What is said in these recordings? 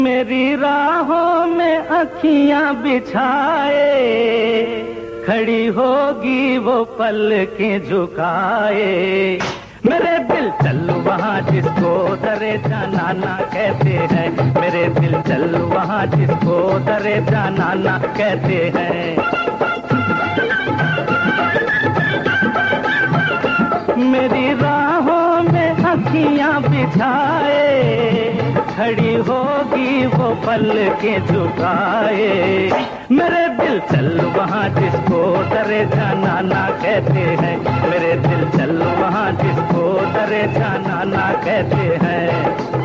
मेरी राहों में अखियां बिछाए, खड़ी होगी वो पलकें झुकाए। मेरे दिल चल वहाँ जिसको दरे जाना ना कहते हैं, मेरे दिल चल वहाँ जिसको दरे जाना ना कहते हैं। मेरी राहों में अखियां बिछाए, खड़ी होगी वो पलकें झुकाए। मेरे दिल चल वहाँ जिसको दरे जाना ना कहते हैं, मेरे दिल चल वहाँ जिसको दरे जाना ना कहते हैं।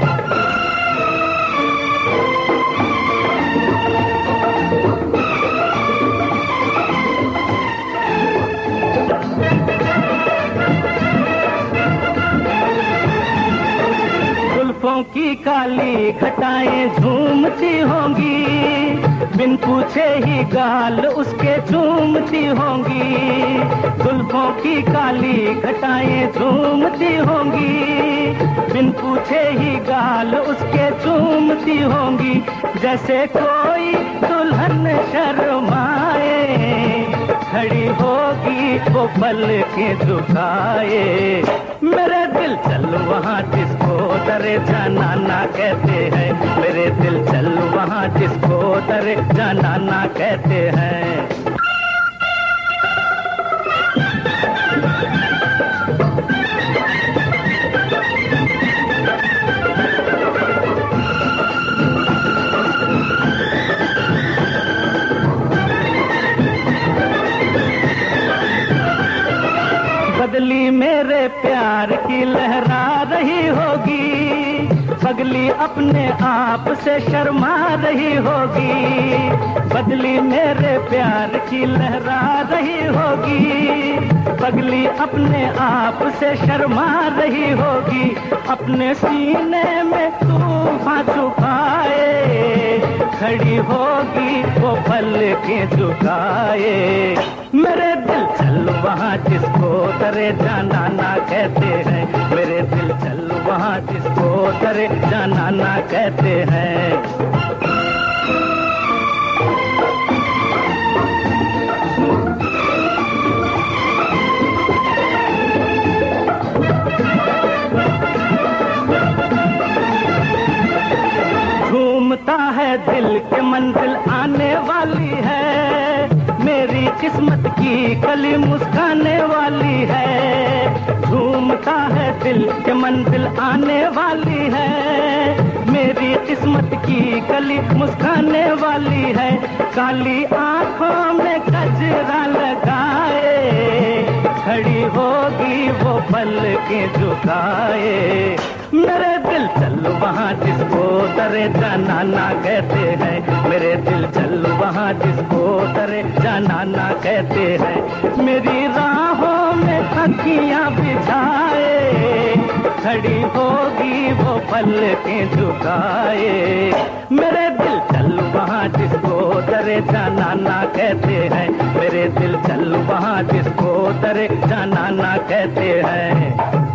जुल्फों की काली घटाएं झूमती होंगी, बिन पूछे ही गाल उसके चूमती होंगी। जुल्फों की काली घटाएं झूमती होंगी, बिन पूछे ही गाल उसके चूमती होंगी। जैसे कोई दुल्हन शर्माए, खड़ी होगी वो पलकें झुकाए। मेरे दिल चल वहाँ जिसको दरे जाना ना कहते हैं, मेरे दिल चल वहाँ जिसको दरे जाना ना कहते हैं। बदली मेरे प्यार की लहरा रही होगी, पगली अपने आप से शर्मा रही होगी। बदली मेरे प्यार की लहरा रही होगी, पगली अपने आप से शर्मा रही होगी। अपने सीने में तूफान छुपाए, खड़ी होगी वो पलकें झुकाए। मेरे दिल चल वहाँ जिसको दरे जाना ना कहते हैं, मेरे दिल चल वहाँ जिसको दरे जाना ना कहते हैं। झूमता है दिल के मंजिल आने वाली है, मेरी किस्मत की कली मुस्काने वाली है। झूमता है दिल के मंजिल आने वाली है, मेरी किस्मत की कली मुस्काने वाली है। काली आंखों में गजरा लगाए, खड़ी होगी वो पलकें झुकाए। मेरे दिल चल वहाँ जिसको दरे जाना ना कहते हैं, मेरे दिल चल वहाँ जिसको दरे जाना ना कहते हैं। मेरी राहों में अखियां बिछाए, खड़ी होगी वो पलकें झुकाए। मेरे दिल चल वहाँ जिसको दरे जाना ना कहते हैं, मेरे दिल चल वहाँ जिसको दरे जाना ना कहते हैं।